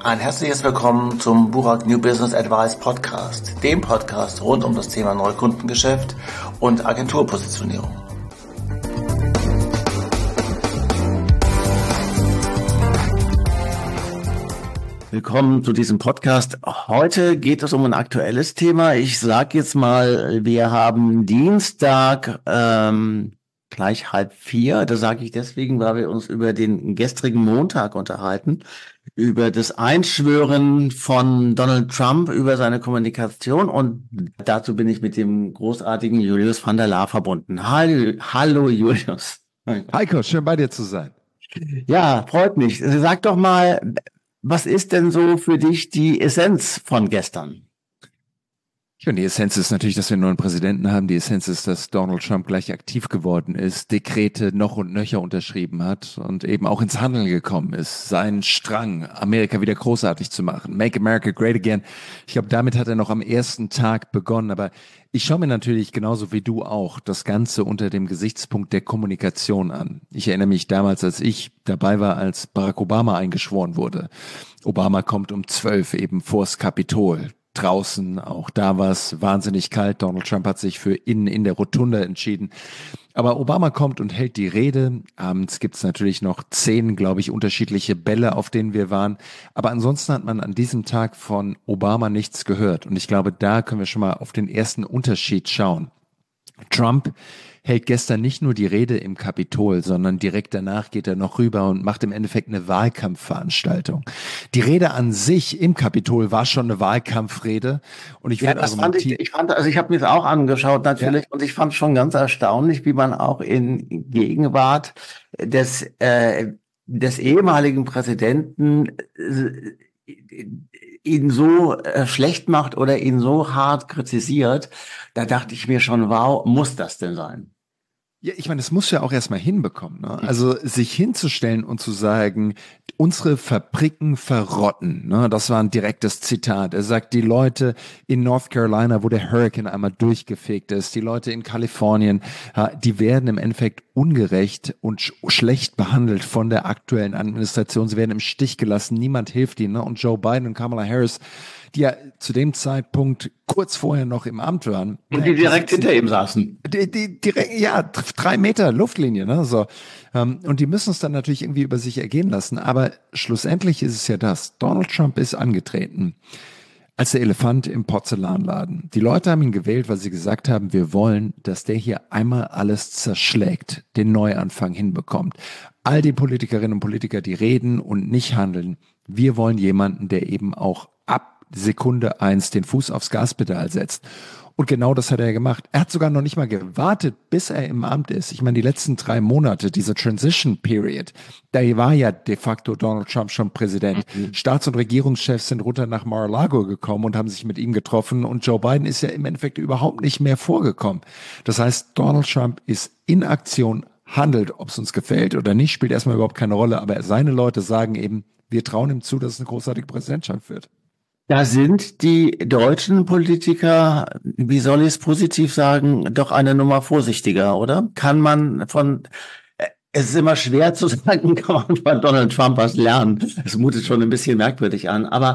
Ein herzliches Willkommen zum Burak New Business Advice Podcast, dem Podcast rund um das Thema Neukundengeschäft und Agenturpositionierung. Willkommen zu diesem Podcast. Heute geht es um ein aktuelles Thema. Ich sage jetzt mal, wir haben Dienstag gleich 3:30. Das sage ich deswegen, weil wir uns über den gestrigen Montag unterhalten, über das Einschwören von Donald Trump, über seine Kommunikation, und dazu bin ich mit dem großartigen Julius van der Laar verbunden. Hallo Julius. Heiko, schön bei dir zu sein. Ja, freut mich. Sag doch mal, was ist denn so für dich die Essenz von gestern? Ja, die Essenz ist natürlich, dass wir einen neuen Präsidenten haben. Die Essenz ist, dass Donald Trump gleich aktiv geworden ist, Dekrete noch und nöcher unterschrieben hat und eben auch ins Handeln gekommen ist, seinen Strang, Amerika wieder großartig zu machen. Make America Great Again. Ich glaube, damit hat er noch am ersten Tag begonnen. Aber ich schaue mir natürlich genauso wie du auch das Ganze unter dem Gesichtspunkt der Kommunikation an. Ich erinnere mich damals, als ich dabei war, als Barack Obama eingeschworen wurde. Obama kommt um 12 eben vors Kapitol. Draußen, auch da war es wahnsinnig kalt. Donald Trump hat sich für innen in der Rotunda entschieden. Aber Obama kommt und hält die Rede. Abends gibt's natürlich noch 10, glaube ich, unterschiedliche Bälle, auf denen wir waren. Aber ansonsten hat man an diesem Tag von Obama nichts gehört. Und ich glaube, da können wir schon mal auf den ersten Unterschied schauen. Trump hält gestern nicht nur die Rede im Kapitol, sondern direkt danach geht er noch rüber und macht im Endeffekt eine Wahlkampfveranstaltung. Die Rede an sich im Kapitol war schon eine Wahlkampfrede, und ich würde argumentieren. Ich habe mir das auch angeschaut natürlich, und ich fand schon ganz erstaunlich, wie man auch in Gegenwart des ehemaligen Präsidenten ihn so schlecht macht oder ihn so hart kritisiert. Da dachte ich mir schon, wow, muss das denn sein? Ja, ich meine, das musst du ja auch erstmal hinbekommen, ne? Also sich hinzustellen und zu sagen, unsere Fabriken verrotten, ne? Das war ein direktes Zitat. Er sagt, die Leute in North Carolina, wo der Hurricane einmal durchgefegt ist, die Leute in Kalifornien, die werden im Endeffekt ungerecht und schlecht behandelt von der aktuellen Administration. Sie werden im Stich gelassen, niemand hilft ihnen, ne? Und Joe Biden und Kamala Harris, die ja zu dem Zeitpunkt kurz vorher noch im Amt waren. Und die direkt hinter ihm saßen. Die direkt, ja, 3 Meter Luftlinie, ne, so. Und die müssen es dann natürlich irgendwie über sich ergehen lassen. Aber schlussendlich ist es ja das. Donald Trump ist angetreten als der Elefant im Porzellanladen. Die Leute haben ihn gewählt, weil sie gesagt haben, wir wollen, dass der hier einmal alles zerschlägt, den Neuanfang hinbekommt. All die Politikerinnen und Politiker, die reden und nicht handeln, wir wollen jemanden, der eben auch ab Sekunde 1 den Fuß aufs Gaspedal setzt. Und genau das hat er gemacht. Er hat sogar noch nicht mal gewartet, bis er im Amt ist. Ich meine, die letzten 3 Monate, diese Transition Period, da war ja de facto Donald Trump schon Präsident. Staats- und Regierungschefs sind runter nach Mar-a-Lago gekommen und haben sich mit ihm getroffen. Und Joe Biden ist ja im Endeffekt überhaupt nicht mehr vorgekommen. Das heißt, Donald Trump ist in Aktion, handelt, ob es uns gefällt oder nicht, spielt erstmal überhaupt keine Rolle. Aber seine Leute sagen eben, wir trauen ihm zu, dass es eine großartige Präsidentschaft wird. Da sind die deutschen Politiker, wie soll ich es positiv sagen, doch eine Nummer vorsichtiger, oder? Es ist immer schwer zu sagen, kann man von Donald Trump was lernen. Es mutet schon ein bisschen merkwürdig an. Aber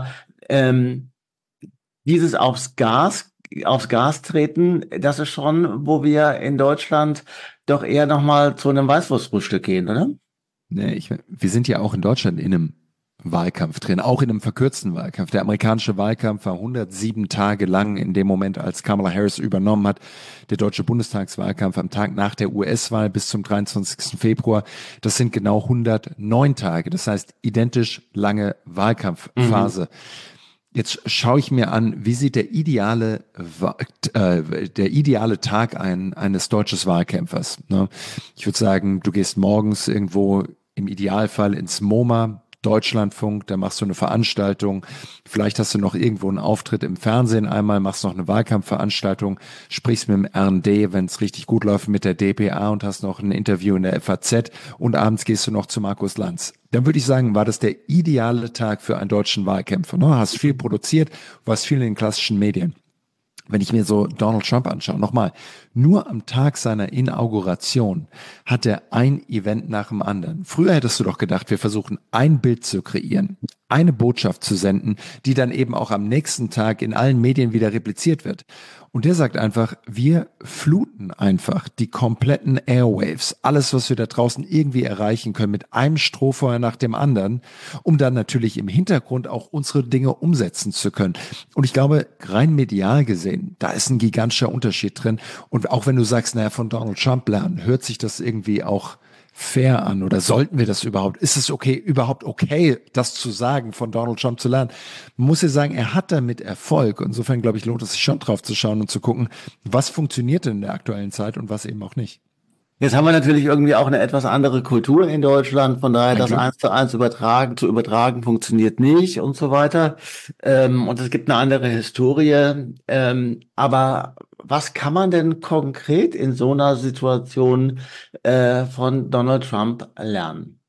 dieses aufs Gas treten, das ist schon, wo wir in Deutschland doch eher nochmal zu einem Weißwurstfrühstück gehen, oder? Nee, wir sind ja auch in Deutschland in einem Wahlkampf drin, auch in einem verkürzten Wahlkampf. Der amerikanische Wahlkampf war 107 Tage lang in dem Moment, als Kamala Harris übernommen hat. Der deutsche Bundestagswahlkampf am Tag nach der US-Wahl bis zum 23. Februar. Das sind genau 109 Tage. Das heißt, identisch lange Wahlkampfphase. Jetzt schaue ich mir an, wie sieht der ideale Tag eines deutschen Wahlkämpfers. Ne? Ich würde sagen, du gehst morgens irgendwo im Idealfall ins MoMA, Deutschlandfunk, da machst du eine Veranstaltung, vielleicht hast du noch irgendwo einen Auftritt im Fernsehen einmal, machst noch eine Wahlkampfveranstaltung, sprichst mit dem RND, wenn es richtig gut läuft, mit der dpa und hast noch ein Interview in der FAZ und abends gehst du noch zu Markus Lanz. Dann würde ich sagen, war das der ideale Tag für einen deutschen Wahlkämpfer. Ne? Hast viel produziert, warst viel in den klassischen Medien. Wenn ich mir so Donald Trump anschaue, nochmal, Nur am Tag seiner Inauguration hat er ein Event nach dem anderen. Früher hättest du doch gedacht, wir versuchen ein Bild zu kreieren, eine Botschaft zu senden, die dann eben auch am nächsten Tag in allen Medien wieder repliziert wird. Und der sagt einfach, wir fluten einfach die kompletten Airwaves, alles, was wir da draußen irgendwie erreichen können, mit einem Strohfeuer nach dem anderen, um dann natürlich im Hintergrund auch unsere Dinge umsetzen zu können. Und ich glaube, rein medial gesehen, da ist ein gigantischer Unterschied drin. Und auch wenn du sagst, naja, von Donald Trump lernen, hört sich das irgendwie auch fair an oder sollten wir das überhaupt? Ist es überhaupt okay, das zu sagen, von Donald Trump zu lernen? Man muss ja sagen, er hat damit Erfolg. Insofern, glaube ich, lohnt es sich schon drauf zu schauen und zu gucken, was funktioniert denn in der aktuellen Zeit und was eben auch nicht. Jetzt haben wir natürlich irgendwie auch eine etwas andere Kultur in Deutschland, von daher Ein das Glück. 1:1 zu übertragen funktioniert nicht und so weiter. Und es gibt eine andere Historie. Aber was kann man denn konkret in so einer Situation von Donald Trump lernen?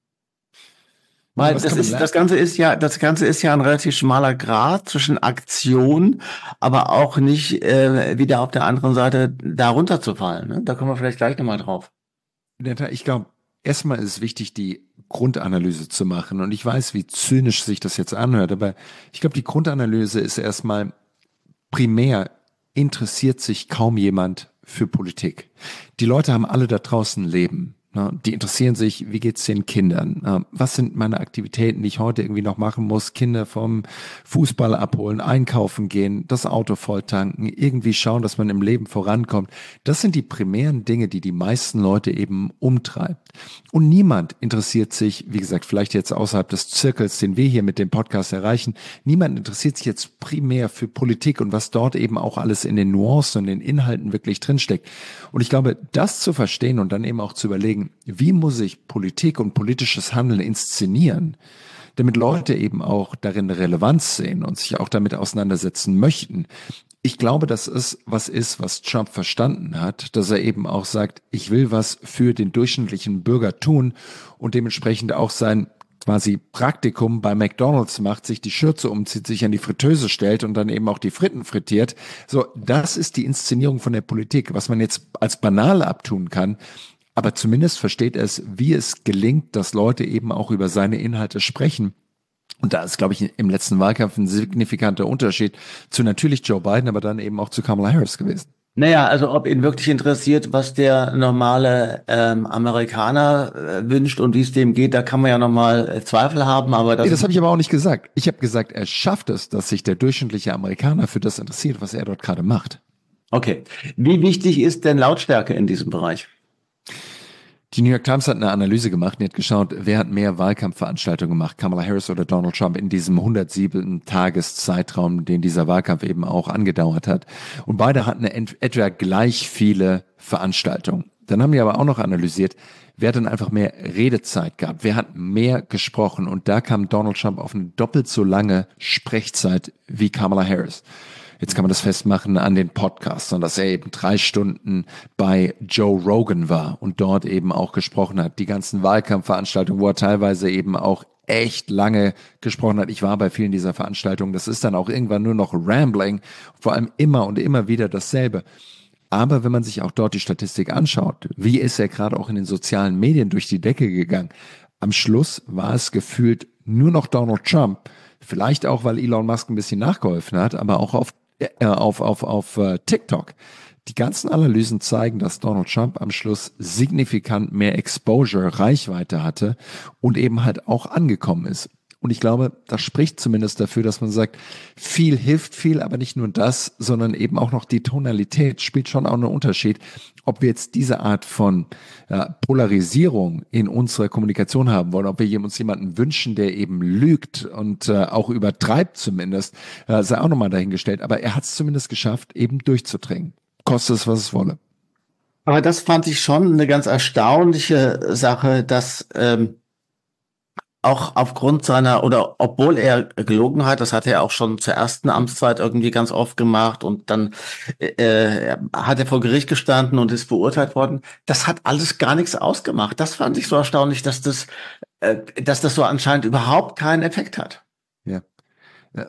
Also Weil was kann man lernen? das Ganze ist ja ein relativ schmaler Grat zwischen Aktion, aber auch nicht wieder auf der anderen Seite da runterzufallen. Ne? Da kommen wir vielleicht gleich nochmal drauf. Ich glaube, erstmal ist es wichtig, die Grundanalyse zu machen. Und ich weiß, wie zynisch sich das jetzt anhört, aber ich glaube, die Grundanalyse ist erstmal primär interessiert sich kaum jemand für Politik. Die Leute haben alle da draußen ein Leben. Ne? Die interessieren sich, wie geht's den Kindern? Was sind meine Aktivitäten, die ich heute irgendwie noch machen muss? Kinder vom Fußball abholen, einkaufen gehen, das Auto volltanken, irgendwie schauen, dass man im Leben vorankommt. Das sind die primären Dinge, die die meisten Leute eben umtreibt. Und niemand interessiert sich, wie gesagt, vielleicht jetzt außerhalb des Zirkels, den wir hier mit dem Podcast erreichen, niemand interessiert sich jetzt primär für Politik und was dort eben auch alles in den Nuancen und den Inhalten wirklich drinsteckt. Und ich glaube, das zu verstehen und dann eben auch zu überlegen, wie muss ich Politik und politisches Handeln inszenieren, damit Leute eben auch darin eine Relevanz sehen und sich auch damit auseinandersetzen möchten. Ich glaube, das ist, was Trump verstanden hat, dass er eben auch sagt, ich will was für den durchschnittlichen Bürger tun und dementsprechend auch sein quasi Praktikum bei McDonald's macht, sich die Schürze umzieht, sich an die Fritteuse stellt und dann eben auch die Fritten frittiert. So, das ist die Inszenierung von der Politik, was man jetzt als banal abtun kann. Aber zumindest versteht es, wie es gelingt, dass Leute eben auch über seine Inhalte sprechen. Und da ist, glaube ich, im letzten Wahlkampf ein signifikanter Unterschied zu natürlich Joe Biden, aber dann eben auch zu Kamala Harris gewesen. Naja, also ob ihn wirklich interessiert, was der normale Amerikaner wünscht und wie es dem geht, da kann man ja nochmal Zweifel haben, aber Nee, das habe ich aber auch nicht gesagt. Ich habe gesagt, er schafft es, dass sich der durchschnittliche Amerikaner für das interessiert, was er dort gerade macht. okay. Wie wichtig ist denn Lautstärke in diesem Bereich? Die New York Times hat eine Analyse gemacht und hat geschaut, wer hat mehr Wahlkampfveranstaltungen gemacht, Kamala Harris oder Donald Trump in diesem 107-Tages-Zeitraum, den dieser Wahlkampf eben auch angedauert hat. Und beide hatten etwa gleich viele Veranstaltungen. Dann haben die aber auch noch analysiert, wer hat dann einfach mehr Redezeit gehabt, wer hat mehr gesprochen. Und da kam Donald Trump auf eine doppelt so lange Sprechzeit wie Kamala Harris. Jetzt kann man das festmachen an den Podcasts und dass er eben 3 Stunden bei Joe Rogan war und dort eben auch gesprochen hat. Die ganzen Wahlkampfveranstaltungen, wo er teilweise eben auch echt lange gesprochen hat. Ich war bei vielen dieser Veranstaltungen. Das ist dann auch irgendwann nur noch Rambling, vor allem immer und immer wieder dasselbe. Aber wenn man sich auch dort die Statistik anschaut, wie ist er gerade auch in den sozialen Medien durch die Decke gegangen? Am Schluss war es gefühlt nur noch Donald Trump. Vielleicht auch, weil Elon Musk ein bisschen nachgeholfen hat, aber auch auf TikTok. Die ganzen Analysen zeigen, dass Donald Trump am Schluss signifikant mehr Exposure, Reichweite hatte und eben halt auch angekommen ist. Und ich glaube, das spricht zumindest dafür, dass man sagt, viel hilft viel, aber nicht nur das, sondern eben auch noch die Tonalität spielt schon auch einen Unterschied, ob wir jetzt diese Art von Polarisierung in unserer Kommunikation haben wollen, ob wir uns jemanden wünschen, der eben lügt und auch übertreibt zumindest, sei auch nochmal dahingestellt. Aber er hat es zumindest geschafft, eben durchzudringen. Koste es, was es wolle. Aber das fand ich schon eine ganz erstaunliche Sache, dass auch aufgrund seiner, oder obwohl er gelogen hat, das hat er auch schon zur ersten Amtszeit irgendwie ganz oft gemacht und dann hat er vor Gericht gestanden und ist verurteilt worden. Das hat alles gar nichts ausgemacht. Das fand ich so erstaunlich, dass das so anscheinend überhaupt keinen Effekt hat. Ja.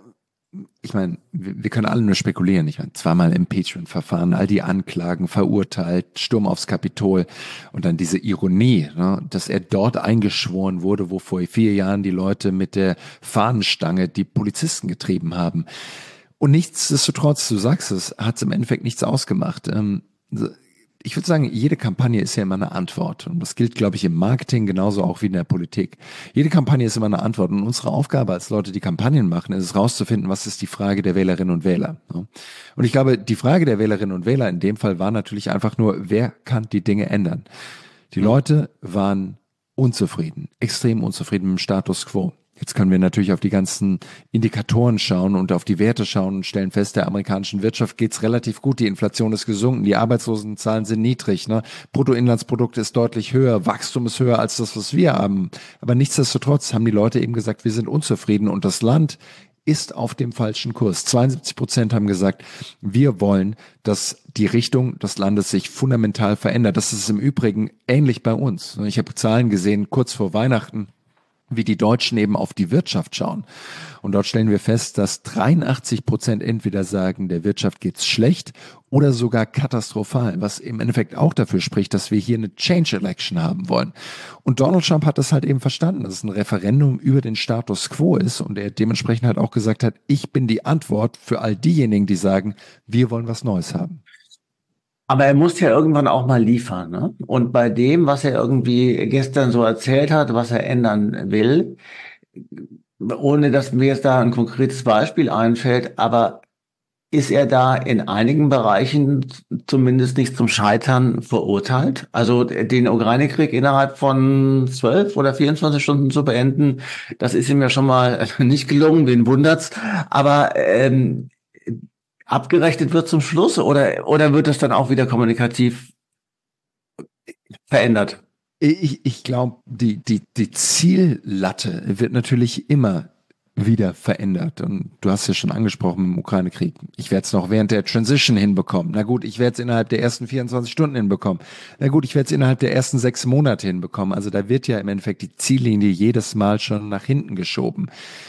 Ich meine, wir können alle nur spekulieren. Ich meine, zweimal Impeachment-Verfahren, all die Anklagen verurteilt, Sturm aufs Kapitol und dann diese Ironie, ne, dass er dort eingeschworen wurde, wo vor 4 Jahren die Leute mit der Fahnenstange die Polizisten getrieben haben. Und nichtsdestotrotz, du sagst es, hat es im Endeffekt nichts ausgemacht. Ich würde sagen, jede Kampagne ist ja immer eine Antwort. Und das gilt, glaube ich, im Marketing genauso auch wie in der Politik. Jede Kampagne ist immer eine Antwort. Und unsere Aufgabe als Leute, die Kampagnen machen, ist es rauszufinden, was ist die Frage der Wählerinnen und Wähler. Und ich glaube, die Frage der Wählerinnen und Wähler in dem Fall war natürlich einfach nur, wer kann die Dinge ändern? Die Leute waren unzufrieden, extrem unzufrieden mit dem Status quo. Jetzt können wir natürlich auf die ganzen Indikatoren schauen und auf die Werte schauen und stellen fest, der amerikanischen Wirtschaft geht's relativ gut. Die Inflation ist gesunken, die Arbeitslosenzahlen sind niedrig, ne? Bruttoinlandsprodukt ist deutlich höher, Wachstum ist höher als das, was wir haben. Aber nichtsdestotrotz haben die Leute eben gesagt, wir sind unzufrieden und das Land ist auf dem falschen Kurs. 72% haben gesagt, wir wollen, dass die Richtung des Landes sich fundamental verändert. Das ist im Übrigen ähnlich bei uns. Ich habe Zahlen gesehen, kurz vor Weihnachten, wie die Deutschen eben auf die Wirtschaft schauen. Und dort stellen wir fest, dass 83% entweder sagen, der Wirtschaft geht's schlecht oder sogar katastrophal, was im Endeffekt auch dafür spricht, dass wir hier eine Change Election haben wollen. Und Donald Trump hat das halt eben verstanden, dass es ein Referendum über den Status quo ist und er dementsprechend halt auch gesagt hat, ich bin die Antwort für all diejenigen, die sagen, wir wollen was Neues haben. Aber er muss ja irgendwann auch mal liefern, ne? Und bei dem, was er irgendwie gestern so erzählt hat, was er ändern will, ohne dass mir jetzt da ein konkretes Beispiel einfällt, aber ist er da in einigen Bereichen zumindest nicht zum Scheitern verurteilt? Also den Ukraine-Krieg innerhalb von 12 oder 24 Stunden zu beenden, das ist ihm ja schon mal nicht gelungen, wen wundert's. Aber abgerechnet wird zum Schluss oder wird das dann auch wieder kommunikativ verändert? Ich glaube, die Ziellatte wird natürlich immer wieder verändert. Und du hast ja schon angesprochen im Ukraine-Krieg. Ich werde es noch während der Transition hinbekommen. Na gut, ich werde es innerhalb der ersten 24 Stunden hinbekommen. Na gut, ich werde es innerhalb der ersten 6 Monate hinbekommen. Also da wird ja im Endeffekt die Ziellinie jedes Mal schon nach hinten geschoben.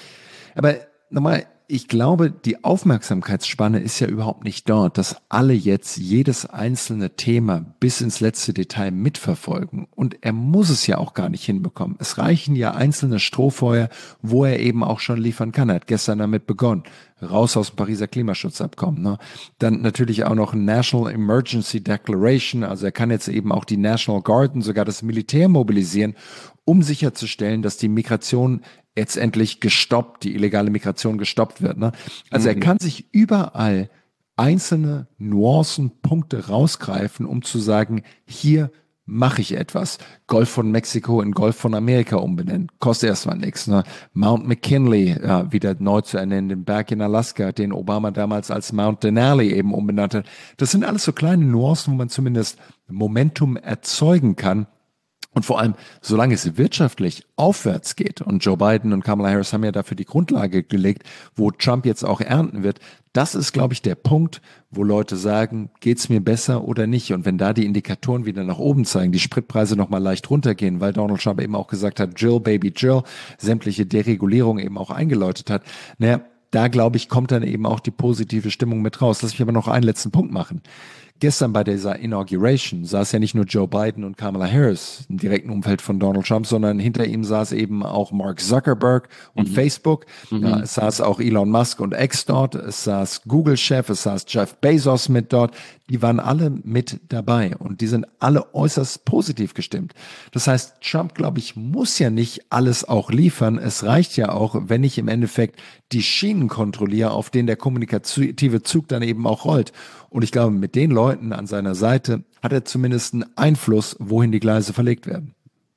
Aber nochmal, ich glaube, die Aufmerksamkeitsspanne ist ja überhaupt nicht dort, dass alle jetzt jedes einzelne Thema bis ins letzte Detail mitverfolgen. Und er muss es ja auch gar nicht hinbekommen. Es reichen ja einzelne Strohfeuer, wo er eben auch schon liefern kann. Er hat gestern damit begonnen. Raus aus dem Pariser Klimaschutzabkommen. Ne? Dann natürlich auch noch ein National Emergency Declaration. Also er kann jetzt eben auch die National Guard und sogar das Militär mobilisieren, um sicherzustellen, dass die Migration jetzt endlich gestoppt, die illegale Migration gestoppt wird. Ne? Also er kann sich überall einzelne Nuancen, Punkte rausgreifen, um zu sagen, hier mache ich etwas. Golf von Mexiko in Golf von Amerika umbenennen. Kostet erstmal nichts. Ne? Mount McKinley wieder neu zu ernennen, den Berg in Alaska, den Obama damals als Mount Denali eben umbenannt hat. Das sind alles so kleine Nuancen, wo man zumindest Momentum erzeugen kann. Und vor allem, solange es wirtschaftlich aufwärts geht, und Joe Biden und Kamala Harris haben ja dafür die Grundlage gelegt, wo Trump jetzt auch ernten wird, das ist, glaube ich, der Punkt, wo Leute sagen, geht's mir besser oder nicht? Und wenn da die Indikatoren wieder nach oben zeigen, die Spritpreise nochmal leicht runtergehen, weil Donald Trump eben auch gesagt hat, Jill, Baby Jill, sämtliche Deregulierung eben auch eingeläutet hat, naja, da, glaube ich, kommt dann eben auch die positive Stimmung mit raus. Lass mich aber noch einen letzten Punkt machen. Gestern bei dieser Inauguration saß ja nicht nur Joe Biden und Kamala Harris im direkten Umfeld von Donald Trump, sondern hinter ihm saß eben auch Mark Zuckerberg und Facebook. Ja, es saß auch Elon Musk und X dort. Es saß Google-Chef, es saß Jeff Bezos mit dort. Die waren alle mit dabei und die sind alle äußerst positiv gestimmt. Das heißt, Trump, glaube ich, muss ja nicht alles auch liefern. Es reicht ja auch, wenn ich im Endeffekt die Schienen kontrolliere, auf denen der kommunikative Zug dann eben auch rollt. Und ich glaube, mit den Leuten an seiner Seite hat er zumindest einen Einfluss, wohin die Gleise verlegt werden.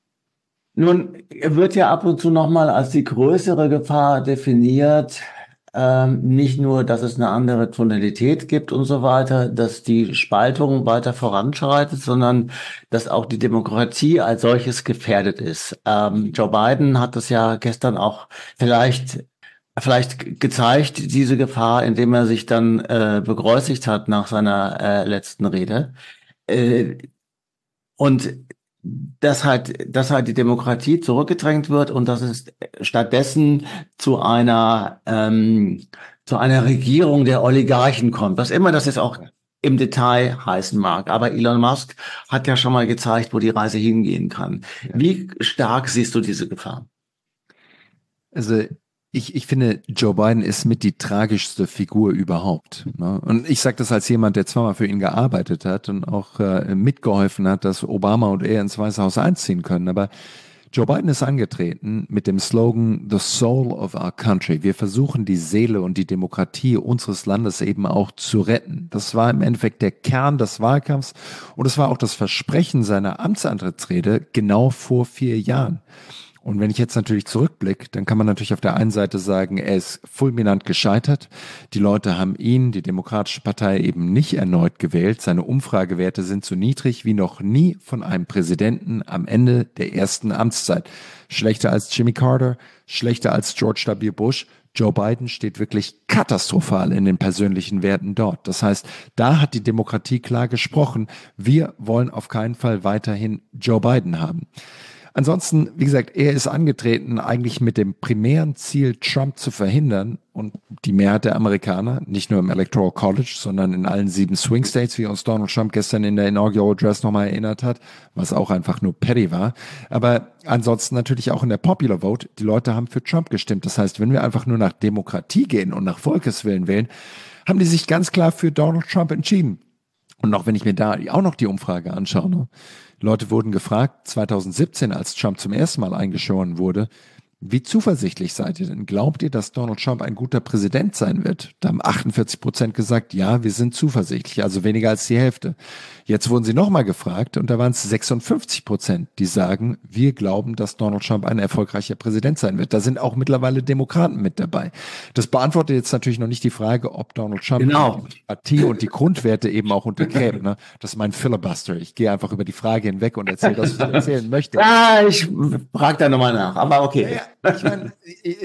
Nun, er wird ja ab und zu nochmal als die größere Gefahr definiert. Nicht nur, dass es eine andere Tonalität gibt und so weiter, dass die Spaltung weiter voranschreitet, sondern dass auch die Demokratie als solches gefährdet ist. Joe Biden hat das ja gestern auch vielleicht gezeigt, diese Gefahr, indem er sich dann bekreuzigt hat nach seiner letzten Rede. Und dass halt die Demokratie zurückgedrängt wird und dass es stattdessen zu einer Regierung der Oligarchen kommt, was immer das jetzt auch im Detail heißen mag. Aber Elon Musk hat ja schon mal gezeigt, wo die Reise hingehen kann. Ja. Wie stark siehst du diese Gefahr? Also ich finde, Joe Biden ist mit die tragischste Figur überhaupt. Ne? Und ich sage das als jemand, der zweimal für ihn gearbeitet hat und auch mitgeholfen hat, dass Obama und er ins Weiße Haus einziehen können. Aber Joe Biden ist angetreten mit dem Slogan The Soul of Our Country. Wir versuchen die Seele und die Demokratie unseres Landes eben auch zu retten. Das war im Endeffekt der Kern des Wahlkampfs und es war auch das Versprechen seiner Amtsantrittsrede genau vor 4 Jahren. Und wenn ich jetzt natürlich zurückblicke, dann kann man natürlich auf der einen Seite sagen, er ist fulminant gescheitert. Die Leute haben ihn, die Demokratische Partei, eben nicht erneut gewählt. Seine Umfragewerte sind so niedrig wie noch nie von einem Präsidenten am Ende der ersten Amtszeit. Schlechter als Jimmy Carter, schlechter als George W. Bush. Joe Biden steht wirklich katastrophal in den persönlichen Werten dort. Das heißt, da hat die Demokratie klar gesprochen. Wir wollen auf keinen Fall weiterhin Joe Biden haben. Ansonsten, wie gesagt, er ist angetreten eigentlich mit dem primären Ziel, Trump zu verhindern. Und die Mehrheit der Amerikaner, nicht nur im Electoral College, sondern in allen 7 Swing States, wie uns Donald Trump gestern in der Inaugural Address nochmal erinnert hat, was auch einfach nur petty war. Aber ansonsten natürlich auch in der Popular Vote, die Leute haben für Trump gestimmt. Das heißt, wenn wir einfach nur nach Demokratie gehen und nach Volkeswillen wählen, haben die sich ganz klar für Donald Trump entschieden. Und auch wenn ich mir da auch noch die Umfrage anschaue, ne? Leute wurden gefragt, 2017, als Trump zum ersten Mal eingeschworen wurde, wie zuversichtlich seid ihr denn? Glaubt ihr, dass Donald Trump ein guter Präsident sein wird? Da haben 48% gesagt, ja, wir sind zuversichtlich, also weniger als die Hälfte. Jetzt wurden sie nochmal gefragt und da waren es 56%, die sagen, wir glauben, dass Donald Trump ein erfolgreicher Präsident sein wird. Da sind auch mittlerweile Demokraten mit dabei. Das beantwortet jetzt natürlich noch nicht die Frage, ob Donald Trump die Demokratie und die Grundwerte eben auch untergräbt. Ne? Das ist mein Filibuster. Ich gehe einfach über die Frage hinweg und erzähle das, was ich erzählen möchte. Ich frage da nochmal nach, aber okay. Ja, ich meine,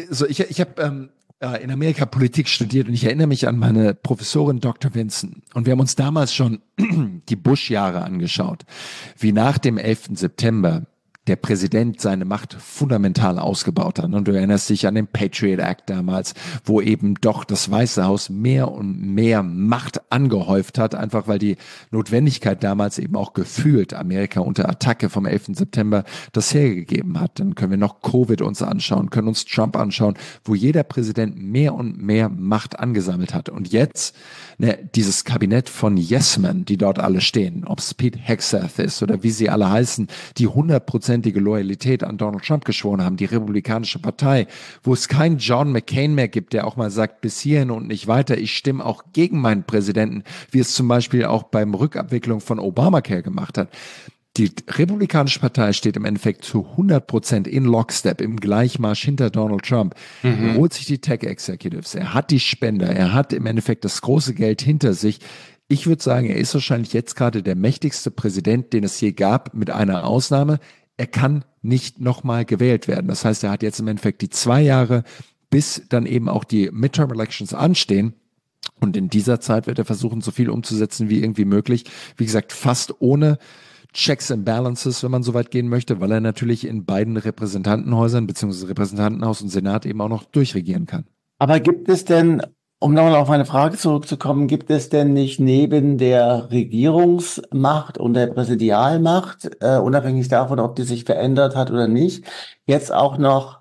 ich habe in Amerika Politik studiert und ich erinnere mich an meine Professorin Dr. Vinson. Und wir haben uns damals schon die Bush-Jahre angeschaut, wie nach dem 11. September der Präsident seine Macht fundamental ausgebaut hat. Und du erinnerst dich an den Patriot Act damals, wo eben doch das Weiße Haus mehr und mehr Macht angehäuft hat, einfach weil die Notwendigkeit damals eben auch gefühlt Amerika unter Attacke vom 11. September das hergegeben hat. Dann können wir noch Covid uns anschauen, können uns Trump anschauen, wo jeder Präsident mehr und mehr Macht angesammelt hat. Und jetzt dieses Kabinett von Yes-Men, die dort alle stehen, ob es Pete Hegseth ist oder wie sie alle heißen, die 100%ige Loyalität an Donald Trump geschworen haben, die Republikanische Partei, wo es keinen John McCain mehr gibt, der auch mal sagt, bis hierhin und nicht weiter, ich stimme auch gegen meinen Präsidenten, wie es zum Beispiel auch beim Rückabwicklung von Obamacare gemacht hat. Die Republikanische Partei steht im Endeffekt zu 100% in Lockstep, im Gleichmarsch hinter Donald Trump. Er holt sich die Tech-Executives, er hat die Spender, er hat im Endeffekt das große Geld hinter sich. Ich würde sagen, er ist wahrscheinlich jetzt gerade der mächtigste Präsident, den es je gab, mit einer Ausnahme. Er kann nicht nochmal gewählt werden. Das heißt, er hat jetzt im Endeffekt die 2 Jahre, bis dann eben auch die Midterm-Elections anstehen. Und in dieser Zeit wird er versuchen, so viel umzusetzen wie irgendwie möglich. Wie gesagt, fast ohne Checks and Balances, wenn man so weit gehen möchte, weil er natürlich in beiden Repräsentantenhäusern, beziehungsweise Repräsentantenhaus und Senat eben auch noch durchregieren kann. Aber gibt es denn, um nochmal auf meine Frage zurückzukommen, gibt es denn nicht neben der Regierungsmacht und der Präsidialmacht, unabhängig davon, ob die sich verändert hat oder nicht, jetzt auch noch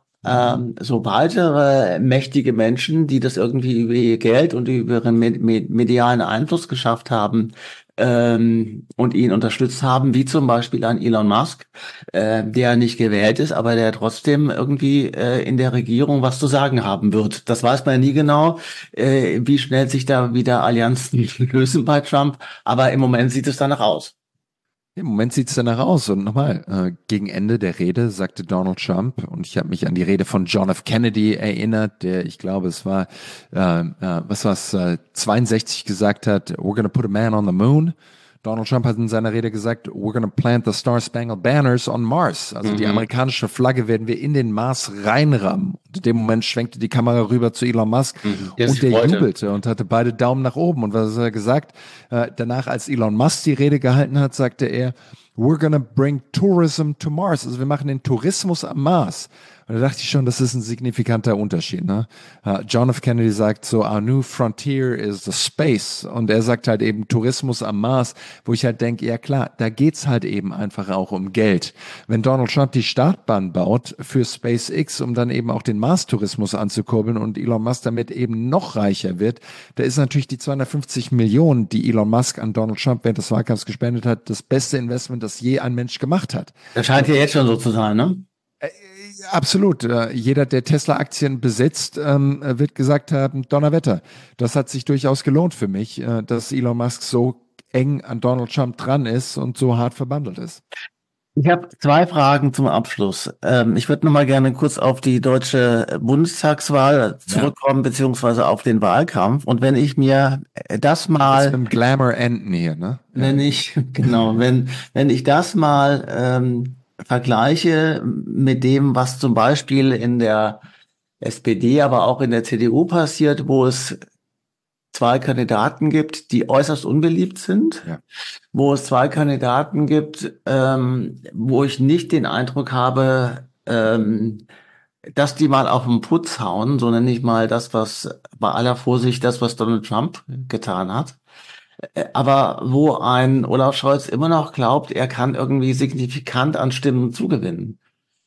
so weitere mächtige Menschen, die das irgendwie über ihr Geld und über ihren medialen Einfluss geschafft haben, und ihn unterstützt haben, wie zum Beispiel ein Elon Musk, der nicht gewählt ist, aber der trotzdem irgendwie in der Regierung was zu sagen haben wird. Das weiß man ja nie genau, wie schnell sich da wieder Allianzen lösen bei Trump, aber im Moment sieht es danach aus. Im Moment sieht es danach aus. Und nochmal, gegen Ende der Rede sagte Donald Trump, und ich habe mich an die Rede von John F. Kennedy erinnert, der, ich glaube, es war, 62 gesagt hat, we're gonna put a man on the moon. Donald Trump hat in seiner Rede gesagt, we're gonna plant the Star-Spangled Banners on Mars. Also die amerikanische Flagge werden wir in den Mars reinrammen. Und in dem Moment schwenkte die Kamera rüber zu Elon Musk und der jubelte und hatte beide Daumen nach oben. Und was hat er gesagt? Danach, als Elon Musk die Rede gehalten hat, sagte er, we're gonna bring tourism to Mars. Also wir machen den Tourismus am Mars. Und da dachte ich schon, das ist ein signifikanter Unterschied. Ne? John F. Kennedy sagt so, our new frontier is the space. Und er sagt halt eben Tourismus am Mars, wo ich halt denke, ja klar, da geht's halt eben einfach auch um Geld. Wenn Donald Trump die Startbahn baut für SpaceX, um dann eben auch den Mars-Tourismus anzukurbeln und Elon Musk damit eben noch reicher wird, da ist natürlich die 250 Millionen, die Elon Musk an Donald Trump während des Wahlkampfs gespendet hat, das beste Investment, das je ein Mensch gemacht hat. Das scheint ja jetzt schon so zu sein, ne? Absolut. Jeder, der Tesla-Aktien besitzt, wird gesagt haben, Donnerwetter, das hat sich durchaus gelohnt für mich, dass Elon Musk so eng an Donald Trump dran ist und so hart verbandelt ist. Ich habe zwei Fragen zum Abschluss. Ich würde noch mal gerne kurz auf die deutsche Bundestagswahl zurückkommen, beziehungsweise auf den Wahlkampf. Und wenn ich mir das mal... Das mit dem Glamour enden hier, ne? Wenn ich, genau, wenn ich das mal vergleiche mit dem, was zum Beispiel in der SPD, aber auch in der CDU passiert, wo es zwei Kandidaten gibt, die äußerst unbeliebt sind, wo es zwei Kandidaten gibt, wo ich nicht den Eindruck habe, dass die mal auf den Putz hauen, so nenne ich mal das, was bei aller Vorsicht das, was Donald Trump getan hat. Aber wo ein Olaf Scholz immer noch glaubt, er kann irgendwie signifikant an Stimmen zugewinnen.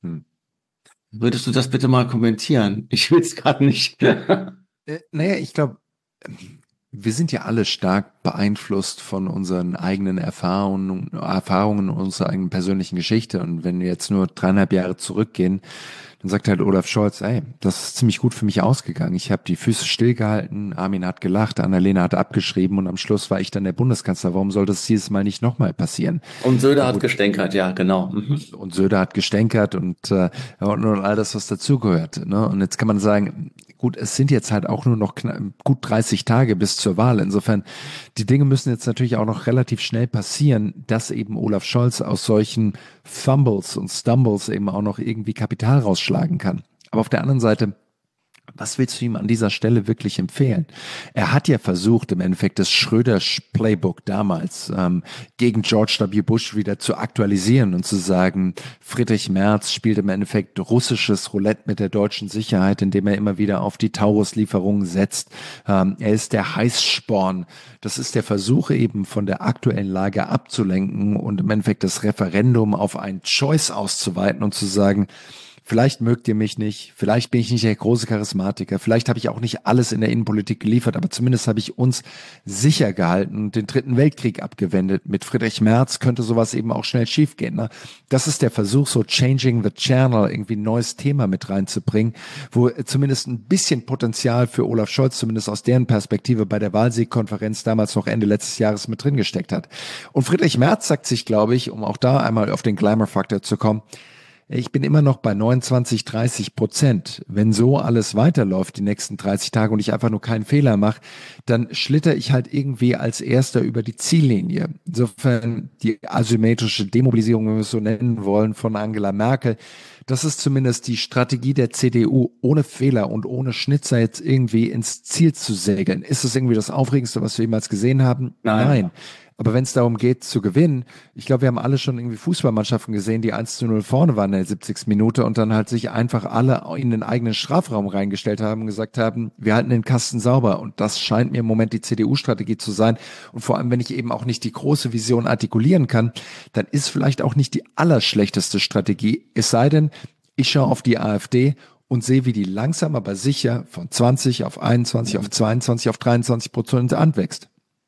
Würdest du das bitte mal kommentieren? Ich will es gerade nicht. Naja, ich glaube, wir sind ja alle stark beeinflusst von unseren eigenen Erfahrungen, unserer eigenen persönlichen Geschichte. Und wenn wir jetzt nur 3,5 Jahre zurückgehen, dann sagt halt Olaf Scholz, ey, das ist ziemlich gut für mich ausgegangen. Ich habe die Füße stillgehalten, Armin hat gelacht, Annalena hat abgeschrieben und am Schluss war ich dann der Bundeskanzler. Warum soll das dieses Mal nicht nochmal passieren? Und Söder hat gestänkert, ja, genau. Und Söder hat gestänkert und all das, was dazugehört. Ne? Und jetzt kann man sagen, gut, es sind jetzt halt auch nur noch gut 30 Tage bis zur Wahl. Insofern, die Dinge müssen jetzt natürlich auch noch relativ schnell passieren, dass eben Olaf Scholz aus solchen Fumbles und Stumbles eben auch noch irgendwie Kapital rausschlagen kann. Aber auf der anderen Seite, was willst du ihm an dieser Stelle wirklich empfehlen? Er hat ja versucht, im Endeffekt das Schröder-Playbook damals gegen George W. Bush wieder zu aktualisieren und zu sagen, Friedrich Merz spielt im Endeffekt russisches Roulette mit der deutschen Sicherheit, indem er immer wieder auf die Taurus-Lieferungen setzt. Er ist der Heißsporn. Das ist der Versuch eben von der aktuellen Lage abzulenken und im Endeffekt das Referendum auf ein Choice auszuweiten und zu sagen, vielleicht mögt ihr mich nicht, vielleicht bin ich nicht der große Charismatiker, vielleicht habe ich auch nicht alles in der Innenpolitik geliefert, aber zumindest habe ich uns sicher gehalten und den Dritten Weltkrieg abgewendet. Mit Friedrich Merz könnte sowas eben auch schnell schiefgehen. Ne? Das ist der Versuch, so changing the channel, irgendwie ein neues Thema mit reinzubringen, wo zumindest ein bisschen Potenzial für Olaf Scholz, zumindest aus deren Perspektive bei der Wahlsiegkonferenz damals noch Ende letztes Jahres mit drin gesteckt hat. Und Friedrich Merz sagt sich, glaube ich, um auch da einmal auf den Glamour-Faktor zu kommen, ich bin immer noch bei 29-30%. Wenn so alles weiterläuft die nächsten 30 Tage und ich einfach nur keinen Fehler mache, dann schlitter ich halt irgendwie als Erster über die Ziellinie. Insofern die asymmetrische Demobilisierung, wenn wir es so nennen wollen, von Angela Merkel, das ist zumindest die Strategie der CDU, ohne Fehler und ohne Schnitzer jetzt irgendwie ins Ziel zu segeln. Ist das irgendwie das Aufregendste, was wir jemals gesehen haben? Nein. Aber wenn es darum geht zu gewinnen, ich glaube, wir haben alle schon irgendwie Fußballmannschaften gesehen, die 1:0 vorne waren in der 70. Minute und dann halt sich einfach alle in den eigenen Strafraum reingestellt haben und gesagt haben, wir halten den Kasten sauber. Und das scheint mir im Moment die CDU-Strategie zu sein. Und vor allem, wenn ich eben auch nicht die große Vision artikulieren kann, dann ist vielleicht auch nicht die allerschlechteste Strategie. Es sei denn, ich schaue auf die AfD und sehe, wie die langsam, aber sicher von 20 auf 21, auf 22, auf 23% anwächst.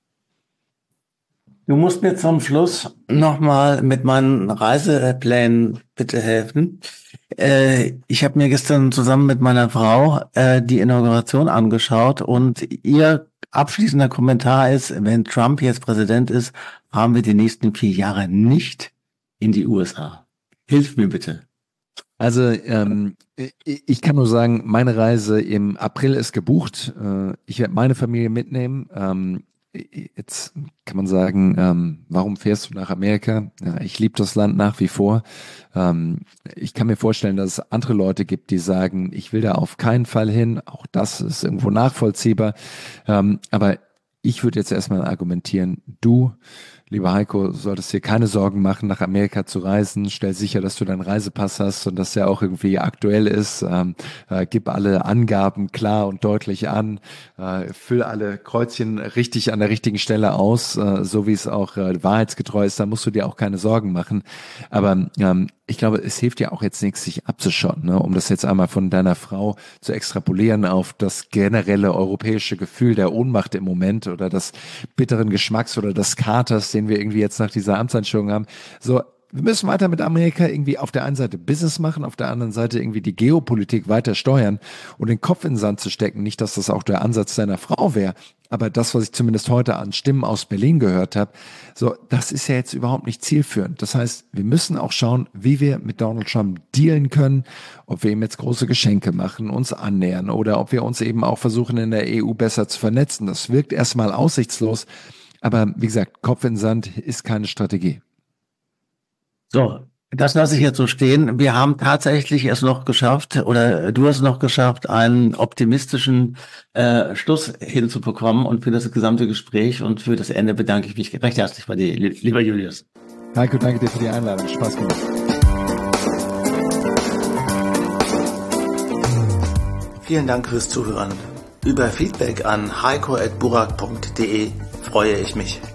Du musst mir zum Schluss nochmal mit meinen Reiseplänen bitte helfen. Ich habe mir gestern zusammen mit meiner Frau die Inauguration angeschaut und ihr abschließender Kommentar ist, wenn Trump jetzt Präsident ist, fahren wir die nächsten 4 Jahre nicht in die USA. Hilf mir bitte. Also ich kann nur sagen, meine Reise im April ist gebucht. Ich werde meine Familie mitnehmen. Jetzt kann man sagen, warum fährst du nach Amerika? Ja, ich liebe das Land nach wie vor. Ich kann mir vorstellen, dass es andere Leute gibt, die sagen, ich will da auf keinen Fall hin. Auch das ist irgendwo nachvollziehbar. Aber ich würde jetzt erstmal argumentieren, du lieber Heiko, solltest dir keine Sorgen machen, nach Amerika zu reisen. Stell sicher, dass du deinen Reisepass hast und dass der auch irgendwie aktuell ist. Gib alle Angaben klar und deutlich an. Füll alle Kreuzchen richtig an der richtigen Stelle aus, so wie es auch wahrheitsgetreu ist. Da musst du dir auch keine Sorgen machen. Aber ich glaube, es hilft ja auch jetzt nichts, sich abzuschotten, ne? Um das jetzt einmal von deiner Frau zu extrapolieren auf das generelle europäische Gefühl der Ohnmacht im Moment oder des bitteren Geschmacks oder des Katers, den wir irgendwie jetzt nach dieser Amtseinführung haben. So, wir müssen weiter mit Amerika irgendwie auf der einen Seite Business machen, auf der anderen Seite irgendwie die Geopolitik weiter steuern und den Kopf in den Sand zu stecken. Nicht, dass das auch der Ansatz deiner Frau wäre, aber das, was ich zumindest heute an Stimmen aus Berlin gehört habe, so, das ist ja jetzt überhaupt nicht zielführend. Das heißt, wir müssen auch schauen, wie wir mit Donald Trump dealen können, ob wir ihm jetzt große Geschenke machen, uns annähern oder ob wir uns eben auch versuchen, in der EU besser zu vernetzen. Das wirkt erstmal aussichtslos, aber wie gesagt, Kopf in den Sand ist keine Strategie. So, das lasse ich jetzt so stehen. Wir haben tatsächlich es noch geschafft, oder du hast es noch geschafft, einen optimistischen Schluss hinzubekommen. Und für das gesamte Gespräch und für das Ende bedanke ich mich recht herzlich bei dir, lieber Julius. Heiko, danke dir für die Einladung. Spaß gemacht. Vielen Dank fürs Zuhören. Über Feedback an heiko@burak.de freue ich mich.